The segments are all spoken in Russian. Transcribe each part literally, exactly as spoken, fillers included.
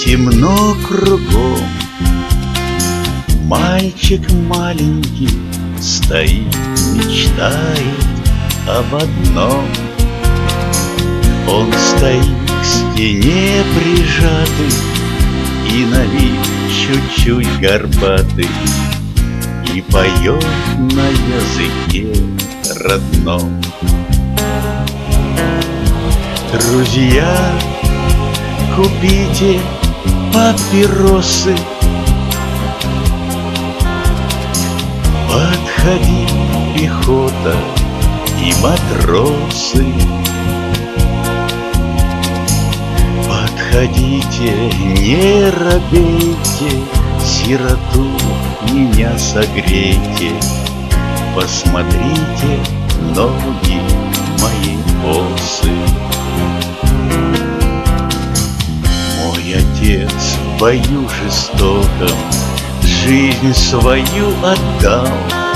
темно кругом. Мальчик маленький стоит, мечтает об одном. Он стоит к стене прижатый и на вид чуть-чуть горбатый, и поет на языке родном. Друзья, купите папиросы, подходит пехота и матросы. Подходите, не робейте, сироту меня согрейте. Посмотрите, ноги мои босы. Мой отец в бою жестоком жизнь свою отдал.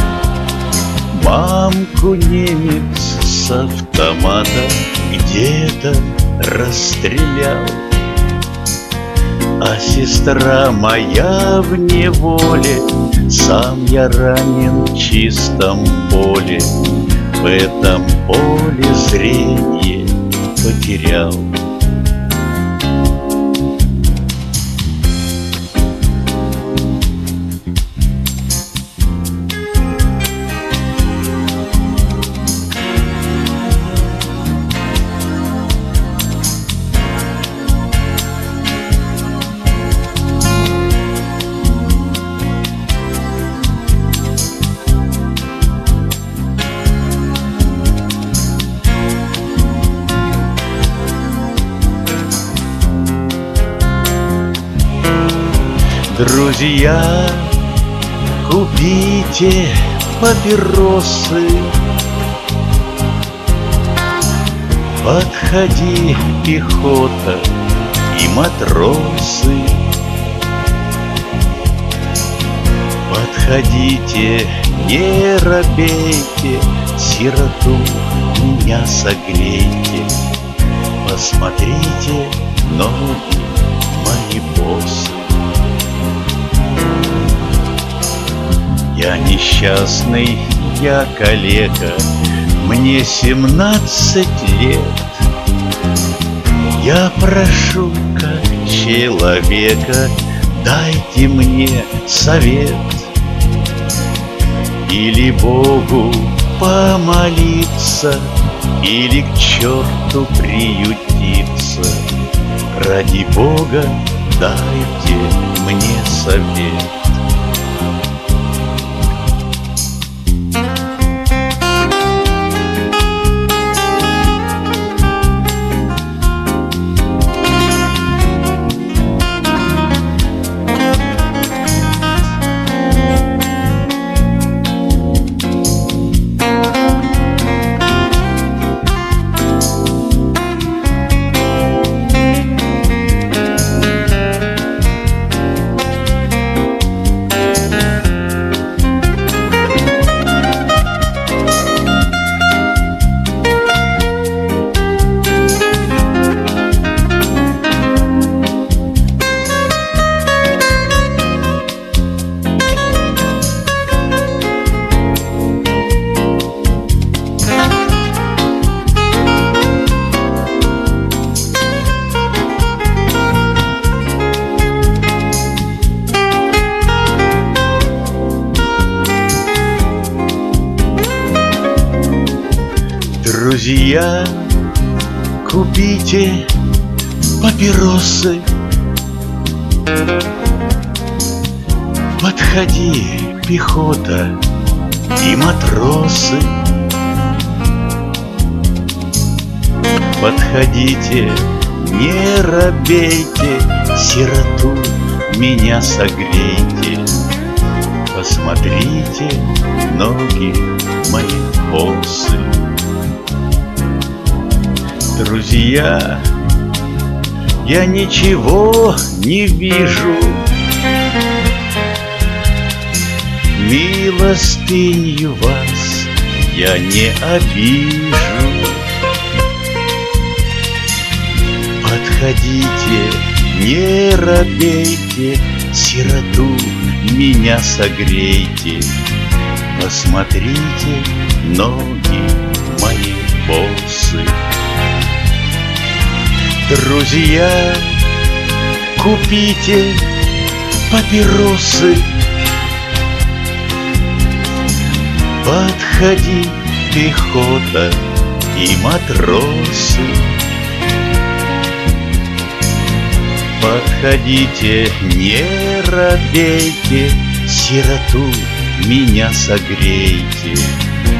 Мамку немец с автомата где-то расстрелял. А сестра моя в неволе, сам я ранен в чистом поле. В этом поле зрение потерял. Друзья, купите папиросы, подходи пехота и матросы. Подходите, не робейте, сироту меня согрейте. Посмотрите, ноги мои босы. Я несчастный, я калека, мне семнадцать лет. Я прошу, как человека, дайте мне совет. Или Богу помолиться, или к черту приютиться. Ради Бога дайте мне совет. Друзья, купите папиросы, подходи пехота и матросы. Подходите, не робейте, сироту меня согрейте. Посмотрите, ноги мои босы. Друзья, я ничего не вижу, милостынью вас я не обижу. Подходите, не робейте, сироту меня согрейте. Посмотрите, ноги мои босы. Друзья, купите папиросы. Подходи, пехота и матросы. Подходите, не робейте, сироту меня согрейте.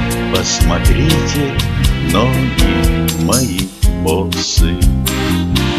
Посмотрите, ноги мои босы.